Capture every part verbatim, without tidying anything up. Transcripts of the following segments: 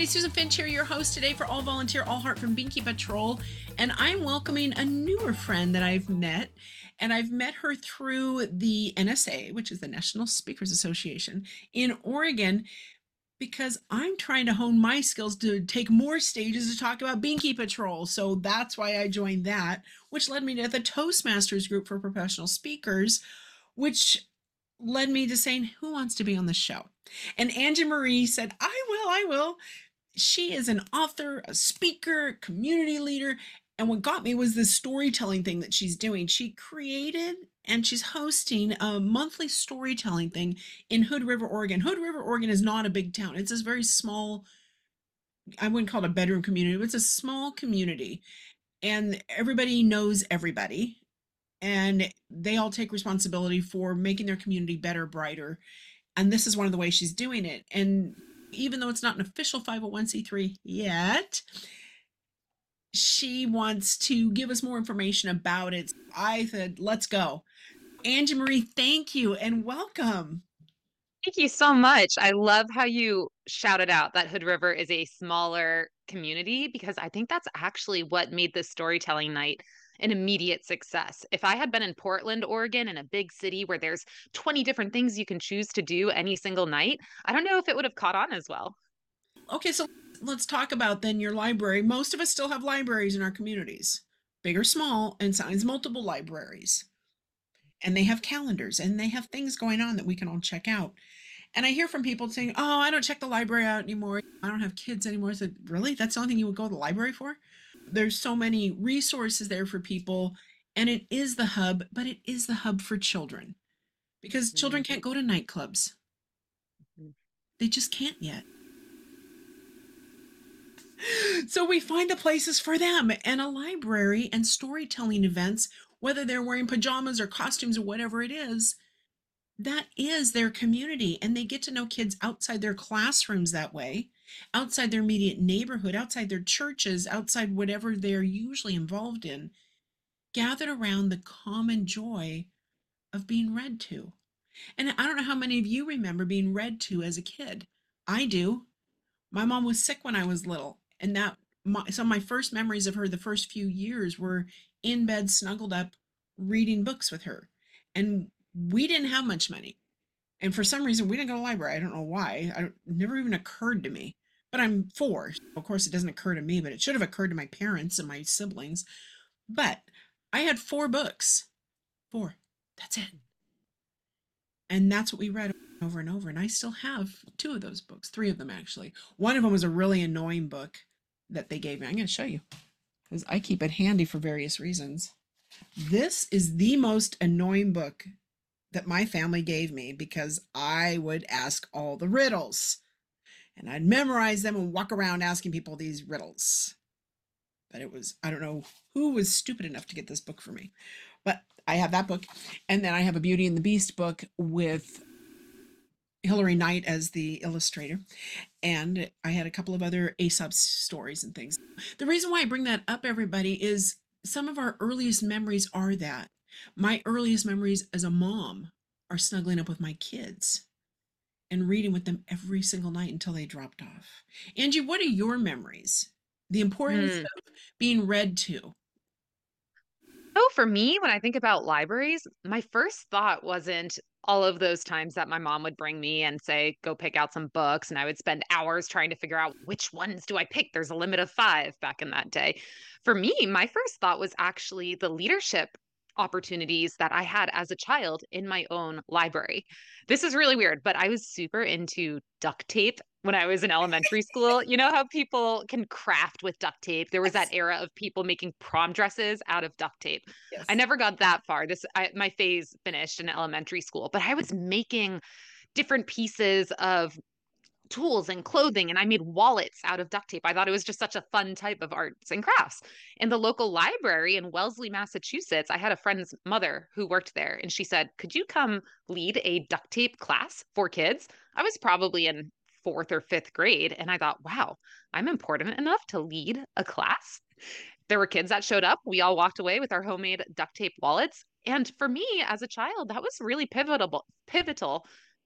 Susan Finch here, your host today for All Volunteer, All Heart from Beekeep Patrol. And I'm welcoming a newer friend that I've met. And I've met her through the N S A, which is the National Speakers Association in Oregon, because I'm trying to hone my skills to take more stages to talk about Beekeep Patrol. So that's why I joined that, which led me to the Toastmasters group for professional speakers, which led me to saying, who wants to be on the show? And Angie Marie said, I will, I will. She is an author, a speaker, community leader. And what got me was this storytelling thing that she's doing. She created and she's hosting a monthly storytelling thing in Hood River, Oregon. Hood River, Oregon is not a big town. It's this very small, I wouldn't call it a bedroom community, but it's a small community. And everybody knows everybody. And they all take responsibility for making their community better, brighter. And this is one of the ways she's doing it. And even though it's not an official five oh one c three yet, she wants to give us more information about it. I said, let's go. Angie Marie, thank you and welcome. Thank you so much. I love how you shouted out that Hood River is a smaller community because I think that's actually what made this storytelling night an immediate success. If I had been in Portland, Oregon, in a big city where there's twenty different things you can choose to do any single night, I don't know if it would have caught on as well. Okay, so let's talk about then your library. Most of us still have libraries in our communities, big or small, and sometimes multiple libraries. And they have calendars and they have things going on that we can all check out. And I hear from people saying, oh, I don't check the library out anymore. I don't have kids anymore. I said, really? That's the only thing you would go to the library for? There's so many resources there for people. And it is the hub, but it is the hub for children because mm-hmm. children can't go to nightclubs. Mm-hmm. They just can't yet. So we find the places for them, and a library and storytelling events, whether they're wearing pajamas or costumes or whatever it is, that is their community. And they get to know kids outside their classrooms that way, outside their immediate neighborhood, outside their churches, outside whatever they're usually involved in, gathered around the common joy of being read to. And I don't know how many of you remember being read to as a kid. I do. My mom was sick when I was little. And that my, some of my first memories of her the first few years were in bed snuggled up reading books with her. And we didn't have much money. And for some reason, we didn't go to the library. I don't know why. I, it never even occurred to me. But I'm four. So of course, it doesn't occur to me, but it should have occurred to my parents and my siblings. But I had four books. Four. That's it. And that's what we read over and over. And I still have two of those books, three of them actually. One of them was a really annoying book that they gave me. I'm going to show you because I keep it handy for various reasons. This is the most annoying book that my family gave me because I would ask all the riddles and I'd memorize them and walk around asking people these riddles. But it was, I don't know who was stupid enough to get this book for me, but I have that book. And then I have a Beauty and the Beast book with Hilary Knight as the illustrator. And I had a couple of other Aesop stories and things. The reason why I bring that up, everybody, is some of our earliest memories are that. My earliest memories as a mom are snuggling up with my kids and reading with them every single night until they dropped off. Angie, what are your memories? The importance mm. of being read to. Oh, for me, when I think about libraries, my first thought wasn't all of those times that my mom would bring me and say, go pick out some books. And I would spend hours trying to figure out which ones do I pick? There's a limit of five back in that day. For me, my first thought was actually the leadership opportunities that I had as a child in my own library. This is really weird, but I was super into duct tape when I was in elementary school. You know how people can craft with duct tape? There was that era of people making prom dresses out of duct tape. Yes. I never got that far. This I, my phase finished in elementary school, but I was making different pieces of tools and clothing, and I made wallets out of duct tape. I thought it was just such a fun type of arts and crafts. In the local library in Wellesley, Massachusetts, I had a friend's mother who worked there, and she said, could you come lead a duct tape class for kids? I was probably in fourth or fifth grade, and I thought, wow, I'm important enough to lead a class. There were kids that showed up. We all walked away with our homemade duct tape wallets. And for me as a child, that was really pivotal, pivotal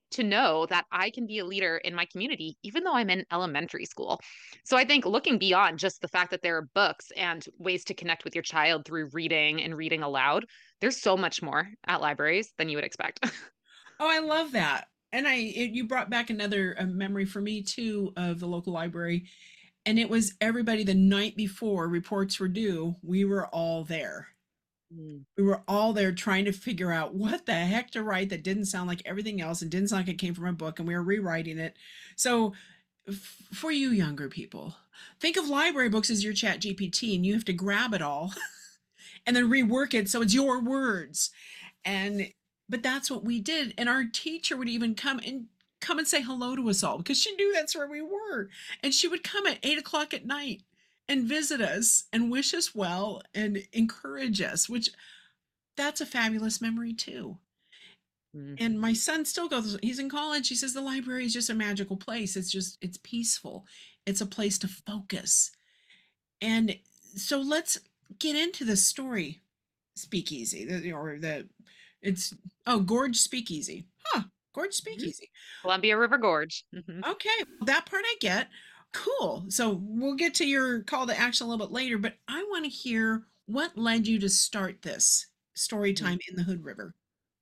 to know that I can be a leader in my community, even though I'm in elementary school. So I think looking beyond just the fact that there are books and ways to connect with your child through reading and reading aloud, there's so much more at libraries than you would expect. Oh, I love that. And I it, you brought back another uh, memory for me too of the local library. And it was everybody the night before reports were due, we were all there. Mm. We were all there trying to figure out what the heck to write that didn't sound like everything else and didn't sound like it came from a book, and we were rewriting it. So f- for you younger people, think of library books as your chat G P T, and you have to grab it all and then rework it so it's your words. And but that's what we did. And our teacher would even come and come and say hello to us all because she knew that's where we were. And she would come at eight o'clock at night and visit us and wish us well and encourage us, which that's a fabulous memory too. Mm. And my son still goes, he's in college. He says the library is just a magical place. It's just, it's peaceful. It's a place to focus. And so let's get into the story speakeasy, the, or the, it's, oh, Gorge Speakeasy. Huh, Gorge Mhm. Speakeasy. Columbia River Gorge. Hmm. Okay, that part I get. Cool. So we'll get to your call to action a little bit later, but I want to hear what led you to start this story time in the Hood River.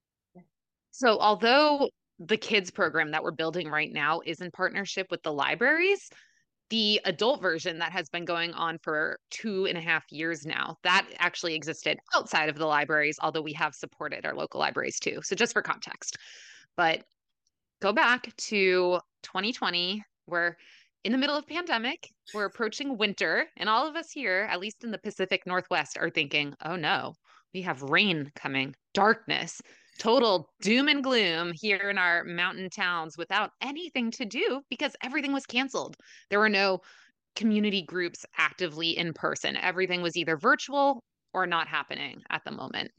So, although the kids program that we're building right now is in partnership with the libraries, the adult version that has been going on for two and a half years now, that actually existed outside of the libraries, although we have supported our local libraries too. So, just for context, but go back to twenty twenty. We're in the middle of pandemic. We're approaching winter, and all of us here, at least in the Pacific Northwest, are thinking, "Oh no, we have rain coming, darkness, total doom and gloom here in our mountain towns without anything to do because everything was canceled. There were no community groups actively in person. Everything was either virtual or not happening at the moment."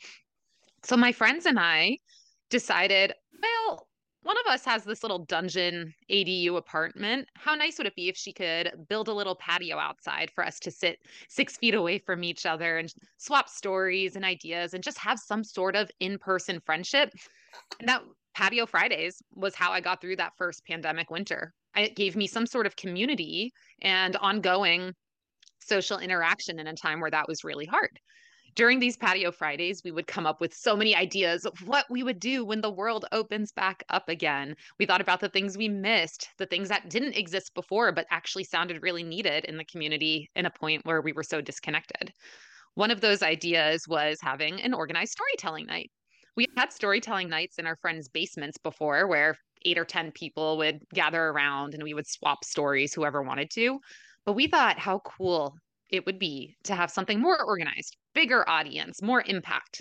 So my friends and I decided, well, one of us has this little dungeon A D U apartment. How nice would it be if she could build a little patio outside for us to sit six feet away from each other and swap stories and ideas and just have some sort of in person friendship? And that patio Fridays was how I got through that first pandemic winter. It gave me some sort of community and ongoing social interaction in a time where that was really hard. During these patio Fridays, we would come up with so many ideas of what we would do when the world opens back up again. We thought about the things we missed, the things that didn't exist before, but actually sounded really needed in the community in a point where we were so disconnected. One of those ideas was having an organized storytelling night. We had storytelling nights in our friends' basements before where eight or ten people would gather around and we would swap stories, whoever wanted to. But we thought how cool it would be to have something more organized, bigger audience, more impact.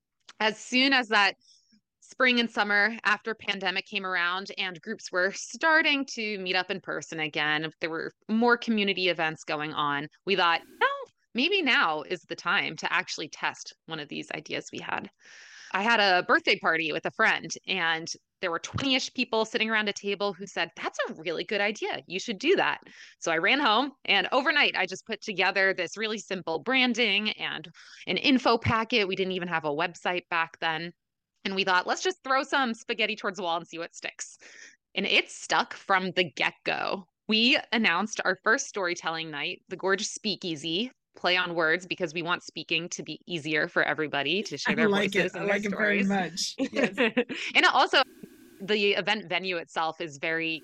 As soon as that spring and summer after pandemic came around and groups were starting to meet up in person again, there were more community events going on, we thought, no, maybe now is the time to actually test one of these ideas we had. I had a birthday party with a friend, and there were twenty-ish people sitting around a table who said, "That's a really good idea. You should do that." So I ran home, and overnight, I just put together this really simple branding and an info packet. We didn't even have a website back then. And we thought, let's just throw some spaghetti towards the wall and see what sticks. And it stuck from the get go. We announced our first storytelling night, the Gorgeous Speakeasy, play on words because we want speaking to be easier for everybody to I share their like it. voices I and their like it very stories. much. Yes. And it also, the event venue itself is very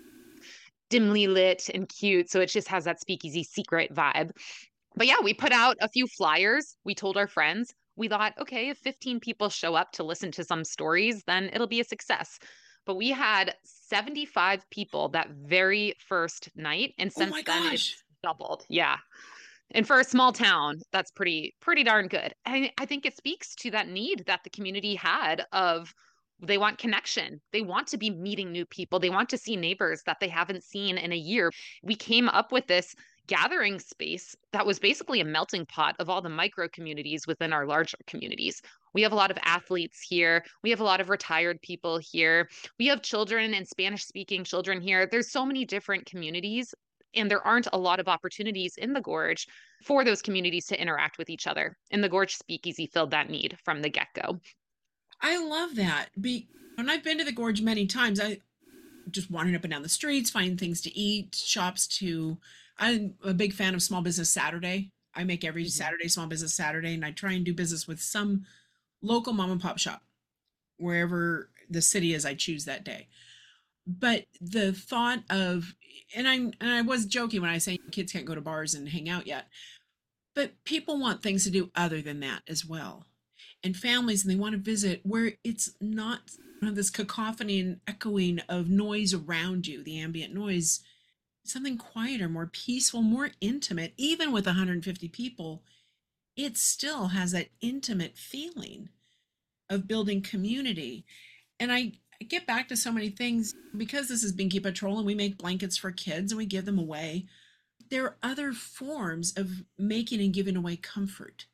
dimly lit and cute. So it just has that speakeasy secret vibe. But yeah, we put out a few flyers. We told our friends. We thought, okay, if fifteen people show up to listen to some stories, then it'll be a success. But we had seventy-five people that very first night. And Oh since my then, gosh. it's doubled. Yeah. And for a small town, that's pretty pretty darn good. I, I think it speaks to that need that the community had of they want connection. They want to be meeting new people. They want to see neighbors that they haven't seen in a year. We came up with this gathering space that was basically a melting pot of all the micro communities within our larger communities. We have a lot of athletes here. We have a lot of retired people here. We have children and Spanish speaking children here. There's so many different communities, and there aren't a lot of opportunities in the gorge for those communities to interact with each other. And the Gorge Speakeasy filled that need from the get go. I love that. Be and I've been to the gorge many times. I just wandering up and down the streets, finding things to eat, shops to. I'm a big fan of Small Business Saturday. I make every Mhm. Saturday Small Business Saturday, and I try and do business with some local mom and pop shop wherever the city is I choose that day. But the thought of, and I and I was joking when I say kids can't go to bars and hang out yet, but people want things to do other than that as well. And families, and they want to visit where it's not this cacophony and echoing of noise around you, the ambient noise, something quieter, more peaceful, more intimate. Even with one hundred fifty people, it still has that intimate feeling of building community. And I, I get back to so many things because this is Binky Patrol and we make blankets for kids and we give them away. There are other forms of making and giving away comfort.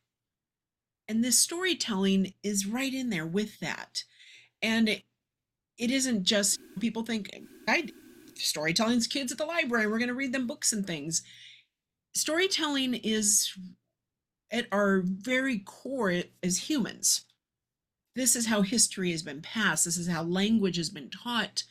And this storytelling is right in there with that. And it, it isn't just people think I storytelling's kids at the library, we're going to read them books and things. Storytelling is at our very core as humans. This is how history has been passed. This is how language has been taught.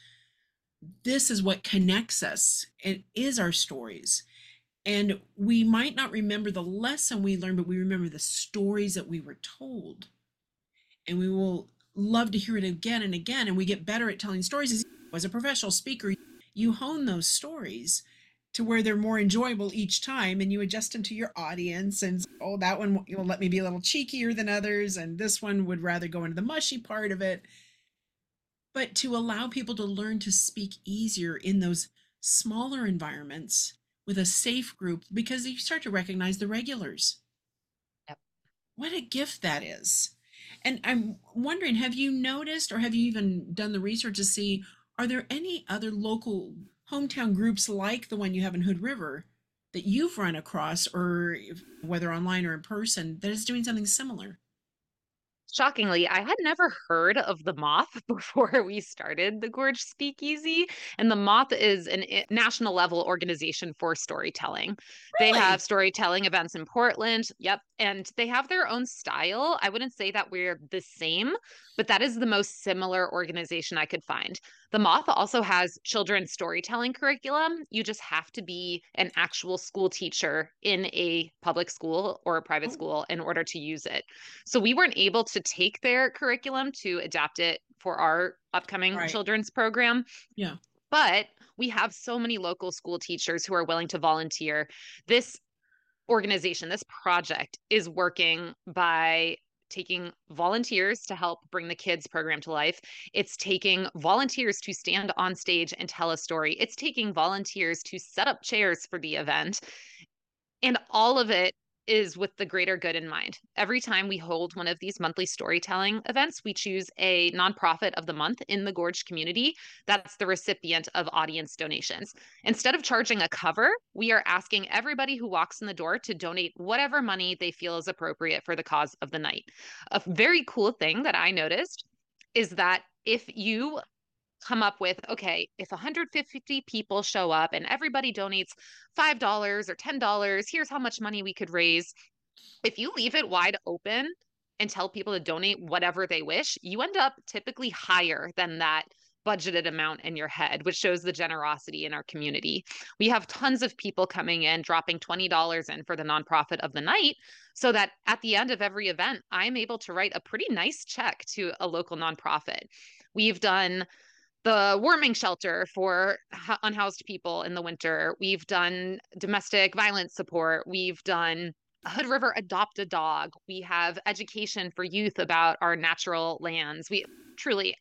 This is what connects us. It is our stories. And we might not remember the lesson we learned, but we remember the stories that we were told. And we will love to hear it again and again. And we get better at telling stories. As a professional speaker, you hone those stories to where they're more enjoyable each time, and you adjust them to your audience. And oh, that one will let me be a little cheekier than others, and this one would rather go into the mushy part of it. But to allow people to learn to speak easier in those smaller environments with a safe group, because you start to recognize the regulars. Yep. What a gift that is. And I'm wondering, have you noticed or have you even done the research to see, are there any other local hometown groups like the one you have in Hood River that you've run across, or if, whether online or in person, that is doing something similar? Shockingly, I had never heard of the Moth before we started the Gorge Speakeasy. And the Moth is an i- national level organization for storytelling. They have Really? storytelling events in Portland. Yep. And they have their own style. I wouldn't say that we're the same, but that is the most similar organization I could find. The Moth also has children's storytelling curriculum. You just have to be an actual school teacher in a public school or a private Oh, school in order to use it. So we weren't able to take their curriculum to adapt it for our upcoming right. children's program, Yeah. but we have so many local school teachers who are willing to volunteer. This organization, this project is working by taking volunteers to help bring the kids program to life. It's taking volunteers to stand on stage and tell a story. It's taking volunteers to set up chairs for the event. And all of it is with the greater good in mind. Every time we hold one of these monthly storytelling events, we choose a nonprofit of the month in the Gorge community that's the recipient of audience donations. Instead of charging a cover, we are asking everybody who walks in the door to donate whatever money they feel is appropriate for the cause of the night. A very cool thing that I noticed is that if you come up with, okay, if one hundred fifty people show up and everybody donates five dollars or ten dollars, here's how much money we could raise. If you leave it wide open and tell people to donate whatever they wish, you end up typically higher than that budgeted amount in your head, which shows the generosity in our community. We have tons of people coming in, dropping twenty dollars in for the nonprofit of the night, so that at the end of every event, I'm able to write a pretty nice check to a local nonprofit. We've done the warming shelter for unhoused people in the winter. We've done domestic violence support. We've done Hood River Adopt a Dog. We have education for youth about our natural lands. We truly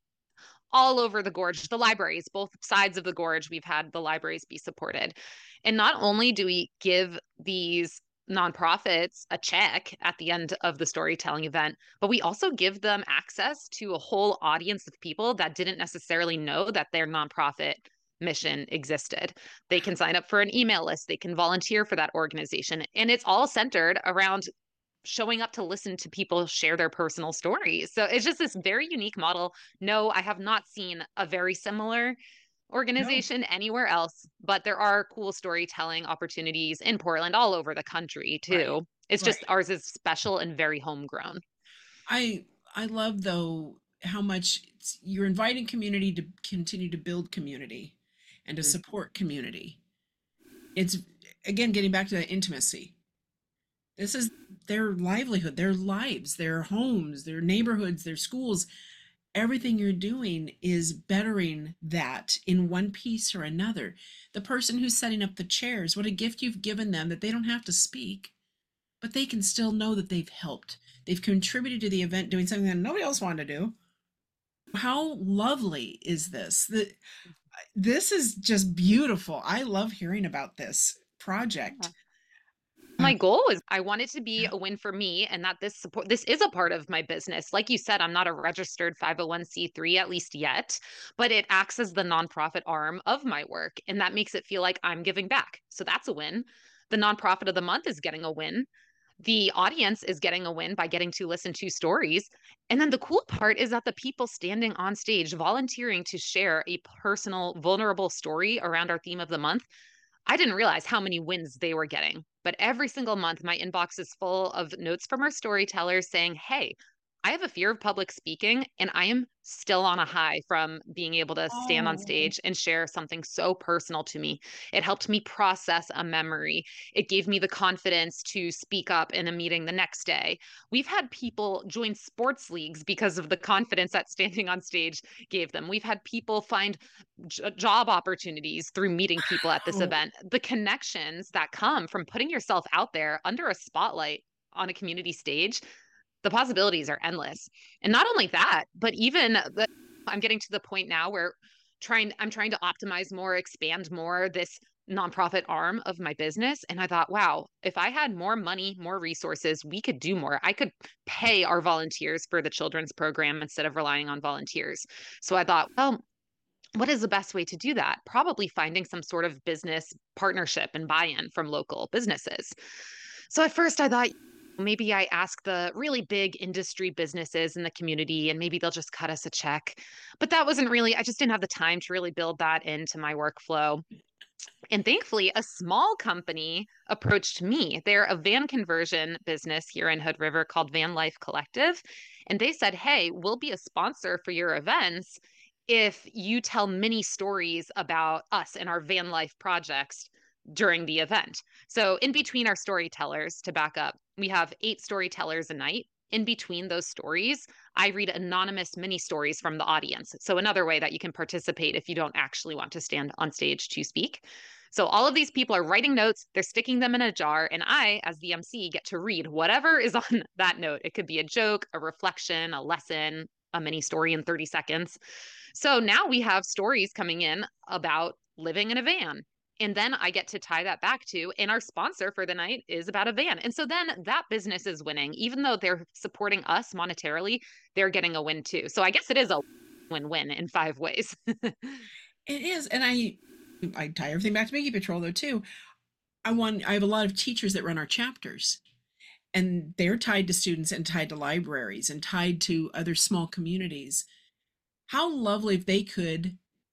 all over the gorge, the libraries, both sides of the gorge, we've had the libraries be supported. And not only do we give these nonprofits a check at the end of the storytelling event, but we also give them access to a whole audience of people that didn't necessarily know that their nonprofit mission existed. They can sign up for an email list, they can volunteer for that organization, and it's all centered around showing up to listen to people share their personal stories. So it's just this very unique model. No, I have not seen a very similar No. organization anywhere else, but there are cool storytelling opportunities in Portland all over the country Right. too. It's just Right. ours is special and very homegrown. I I love though. how much it's, you're inviting community to continue to build community and to Mhm. support community. It's again getting back to that intimacy. This is their livelihood, their lives, their homes, their neighborhoods, their schools. Everything you're doing is bettering that in one piece or another. The person who's setting up the chairs, what a gift you've given them that they don't have to speak, but they can still know that they've helped. They've contributed to the event doing something that nobody else wanted to do. How lovely is this? The, this is just beautiful. I love hearing about this project. Uh, My goal was I want it to be a win for me and that this support this is a part of my business. Like you said, I'm not a registered five oh one c three at least yet, but it acts as the nonprofit arm of my work and that makes it feel like I'm giving back. So that's a win. The nonprofit of the month is getting a win. The audience is getting a win by getting to listen to stories. And then the cool part is that the people standing on stage volunteering to share a personal vulnerable story around our theme of the month, I didn't realize how many wins they were getting. But every single month, my inbox is full of notes from our storytellers saying, hey, I have a fear of public speaking, and I am still on a high from being able to stand on oh, stage and share something so personal to me. It helped me process a memory. It gave me the confidence to speak up in a meeting the next day. We've had people join sports leagues because of the confidence that standing on stage gave them. We've had people find j- job opportunities through meeting people at this oh, event. The connections that come from putting yourself out there under a spotlight on a community stage, the possibilities are endless. And not only that, but even the, I'm getting to the point now where trying I'm trying to optimize more, expand more this nonprofit arm of my business. And I thought, wow, if I had more money, more resources, we could do more. I could pay our volunteers for the children's program instead of relying on volunteers. So I thought, well, what is the best way to do that? Probably finding some sort of business partnership and buy in from local businesses. So at first I thought maybe I ask the really big industry businesses in the community and maybe they'll just cut us a check. But that wasn't really, I just didn't have the time to really build that into my workflow. And thankfully, a small company approached me. They're a van conversion business here in Hood River called Van Life Collective. And they said, hey, we'll be a sponsor for your events if you tell mini stories about us and our van life projects during the event. So, in between our storytellers, to back up, we have eight storytellers a night. In between those stories, I read anonymous mini stories from the audience. So, another way that you can participate if you don't actually want to stand on stage to speak. So all of these people are writing notes, they're sticking them in a jar, and I, as the M C, get to read whatever is on that note. It could be a joke, a reflection, a lesson, a mini story in thirty seconds. So now we have stories coming in about living in a van. And then I get to tie that back to, and our sponsor for the night is about a van. And so then that business is winning. Even though they're supporting us monetarily, they're getting a win too. So I guess it is a win win in five ways. it is. And I I tie everything back to Mickey Patrol though too. I want I have a lot of teachers that run our chapters and they're tied to students and tied to libraries and tied to other small communities. How lovely if they could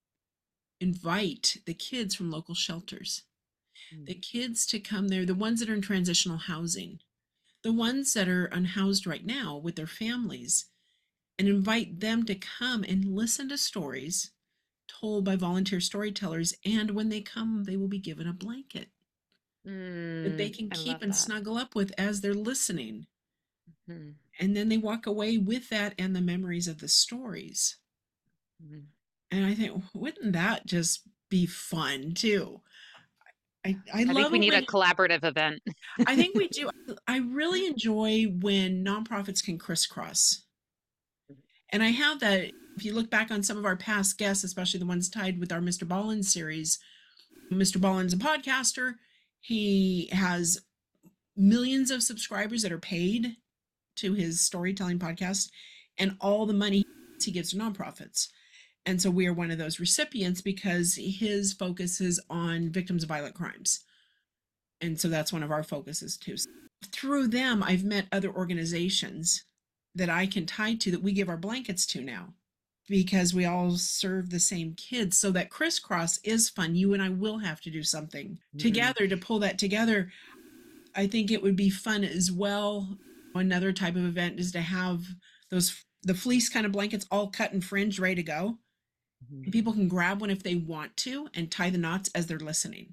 invite the kids from local shelters, the kids to come there, the ones that are in transitional housing, the ones that are unhoused right now with their families, and invite them to come and listen to stories told by volunteer storytellers. And when they come, they will be given a blanket that they Mm, can I keep love and that. snuggle up with as they're listening. Mhm, And then they walk away with that and the memories of the stories. mhm. And I think, wouldn't that just be fun too? I, I I think love we it need a when collaborative event. I think we do. I really enjoy when nonprofits can crisscross. And I have that. If you look back on some of our past guests, especially the ones tied with our mister Ballins series, mister Ballins is a podcaster. He has millions of subscribers that are paid to his storytelling podcast, and all the money he gives to nonprofits. And so we are one of those recipients because his focus is on victims of violent crimes. And so that's one of our focuses too. Through them, I've met other organizations that I can tie to that we give our blankets to now because we all serve the same kids. So that crisscross is fun. You and I will have to do something Mhm. together to pull that together. I think it would be fun as well. Another type of event is to have those the fleece kind of blankets all cut and fringed, ready to go. Mhm. And people can grab one if they want to and tie the knots as they're listening.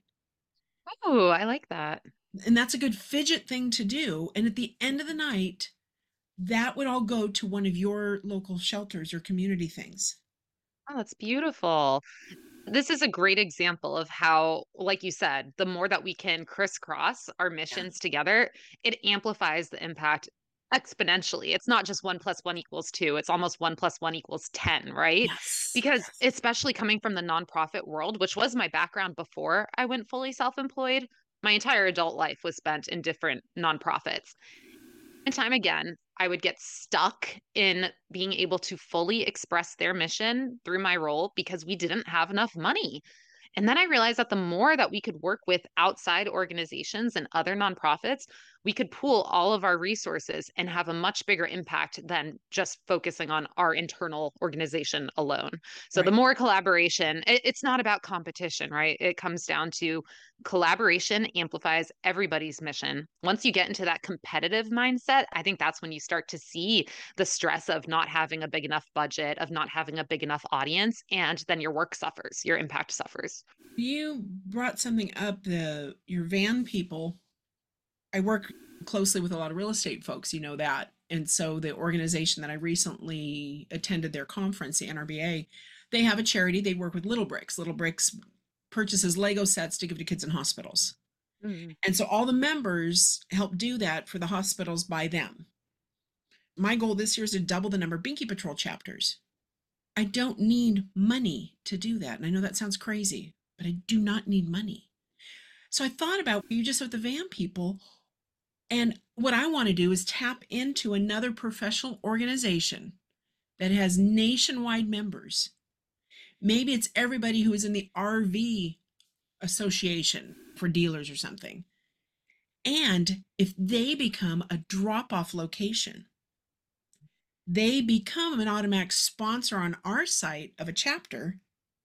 Oh, I like that. And that's a good fidget thing to do. And at the end of the night, that would all go to one of your local shelters or community things. Oh, that's beautiful. This is a great example of how, like you said, the more that we can crisscross our Yeah. missions together, it amplifies the impact exponentially. It's not just one plus one equals two, it's almost one plus one equals ten, right? Yes. Because Yes. especially coming from the nonprofit world, which was my background before I went fully self employed, my entire adult life was spent in different nonprofits. And time again, I would get stuck in being able to fully express their mission through my role because we didn't have enough money. And then I realized that the more that we could work with outside organizations and other nonprofits, we could pool all of our resources and have a much bigger impact than just focusing on our internal organization alone. So the Right. more collaboration, it, it's not about competition, right? It comes down to collaboration amplifies everybody's mission. Once you get into that competitive mindset, I think that's when you start to see the stress of not having a big enough budget, of not having a big enough audience, and then your work suffers, your impact suffers. You brought something up, the your van people. I work closely with a lot of real estate folks, you know that. And so the organization that I recently attended their conference, the N R B A, they have a charity. They work with Little Bricks. Little Bricks purchases Lego sets to give to kids in hospitals. Mm. And so all the members help do that for the hospitals by them. My goal this year is to double the number of Binky Patrol chapters. I don't need money to do that. And I know that sounds crazy, but I do not need money. So I thought about you just with the van people. And what I want to do is tap into another professional organization that has nationwide members. Maybe it's everybody who is in the R V association for dealers or something. And if they become a drop off location, they become an automatic sponsor on our site of a chapter.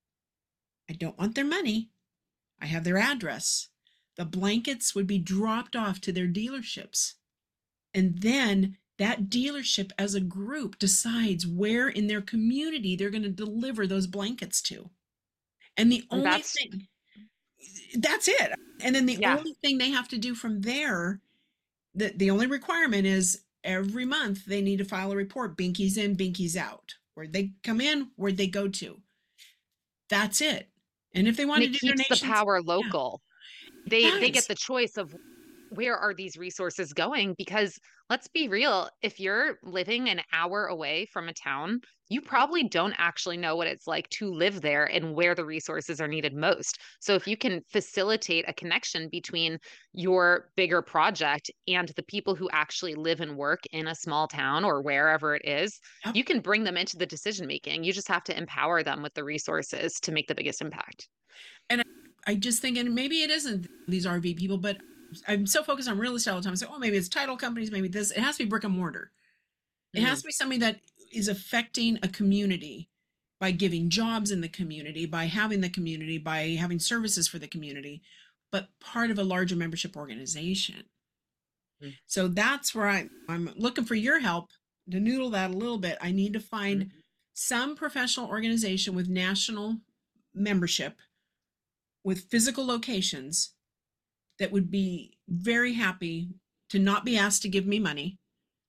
I don't want their money. I have their address. The blankets would be dropped off to their dealerships. And then that dealership as a group decides where in their community they're going to deliver those blankets to. And the And only that's, thing, that's it. And then the yeah, only thing they have to do from there, the, the only requirement is every month they need to file a report. Binky's in, Binky's out. Where'd they come in? Where'd they go to? That's it. And if they and want to it do keeps the donations, power yeah, local. it They they get does. the choice of where are these resources going? Because let's be real, if you're living an hour away from a town, you probably don't actually know what it's like to live there and where the resources are needed most. So if you can facilitate a connection between your bigger project and the people who actually live and work in a small town or wherever it is, Yep. you can bring them into the decision making. You just have to empower them with the resources to make the biggest impact. And I, I just think, and maybe it isn't these R V people, but I'm so focused on real estate all the time. I say, oh, maybe it's title companies, maybe this. It has to be brick and mortar. It has Mm, to be something that is affecting a community by giving jobs in the community, by having the community, by having services for the community, but part of a larger membership organization. mm, So that's where I, I'm looking for your help to noodle that a little bit. I need to find mm. some professional organization with national membership, with physical locations that would be very happy to not be asked to give me money,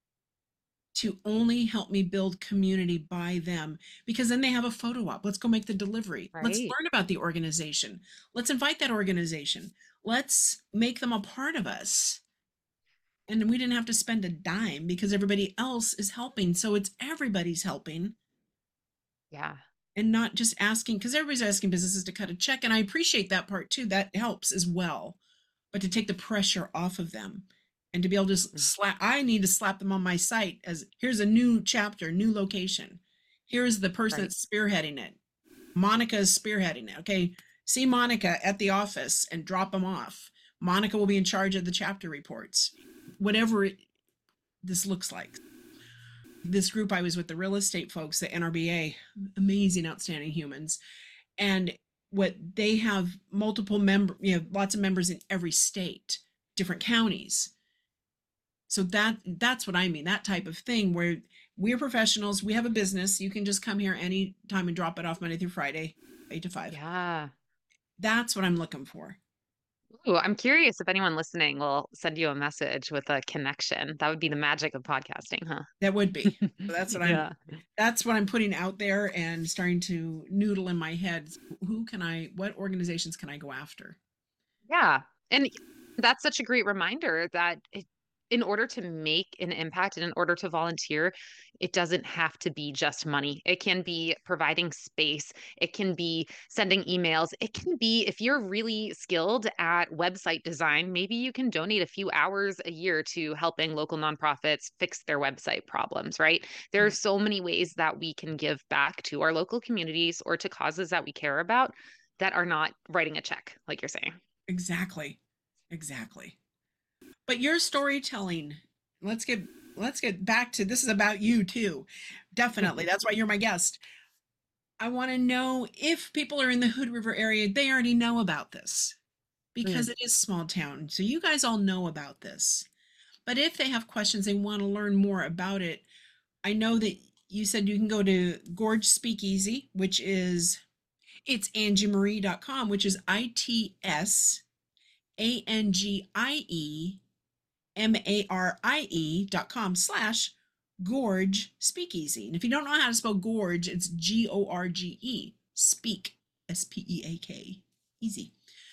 to only help me build community by them, because then they have a photo op. Let's go make the delivery. Let's Right. learn about the organization. Let's invite that organization. Let's make them a part of us. And we didn't have to spend a dime because everybody else is helping. So it's everybody's helping Yeah. and not just asking, because everybody's asking businesses to cut a check. And I appreciate that part too. That helps as well. But to take the pressure off of them and to be able to Mm, slap, I need to slap them on my site as here's a new chapter, new location. Here's the person right. that's spearheading it. Monica is spearheading it. Okay. See Monica at the office and drop them off. Monica will be in charge of the chapter reports, whatever it, this looks like. This group I was with, the real estate folks, the N R B A, amazing, outstanding humans. And what they have multiple member, you know, lots of members in every state, different counties. So that that's what I mean, that type of thing where We're professionals. We have a business. You can just come here anytime and drop it off Monday through Friday, eight to five. Yeah. That's what I'm looking for. Ooh, I'm curious if anyone listening will send you a message with a connection. That would be the magic of podcasting, huh? That would be. So that's what I'm Yeah. that's what I'm putting out there and starting to noodle in my head. Who can I, what organizations can I go after? Yeah. And that's such a great reminder that it, in order to make an impact and in order to volunteer, it doesn't have to be just money. It can be providing space. It can be sending emails. It can be, if you're really skilled at website design, maybe you can donate a few hours a year to helping local nonprofits fix their website problems, right? There are Right. so many ways that we can give back to our local communities or to causes that we care about that are not writing a check, like you're saying. Exactly. Exactly. But your storytelling, let's get let's get back to this is about you too. Definitely. That's why you're my guest. I want to know if people are in the Hood River area, they already know about this because Mm. it is small town. So you guys all know about this. But if they have questions, they want to learn more about it. I know that you said you can go to Gorge Speakeasy, which is it's angie marie dot com, which is I T S A N G I E M A R I E dot com slash Gorge Speakeasy. And if you don't know how to spell Gorge, it's G O R G E. Speak, S P E A K. Easy.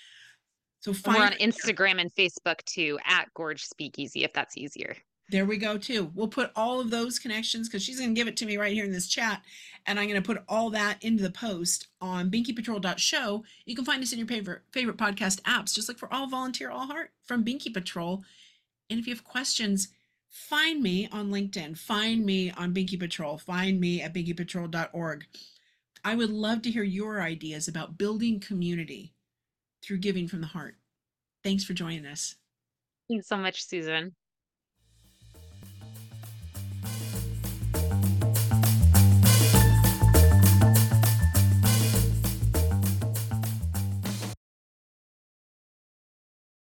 So And we're find on Instagram and Facebook too, at Gorge Speakeasy, if that's easier. there we go too. We'll put all of those connections because she's going to give it to me right here in this chat. And I'm going to put all that into the post on binky patrol dot show. You can find us in your favorite favorite podcast apps, just like for All Volunteer All Heart from Binky Patrol. And if you have questions, find me on LinkedIn, find me on Binky Patrol, find me at binky patrol dot org. I would love to hear your ideas about building community through giving from the heart. Thanks for joining us. Thanks so much, Susan.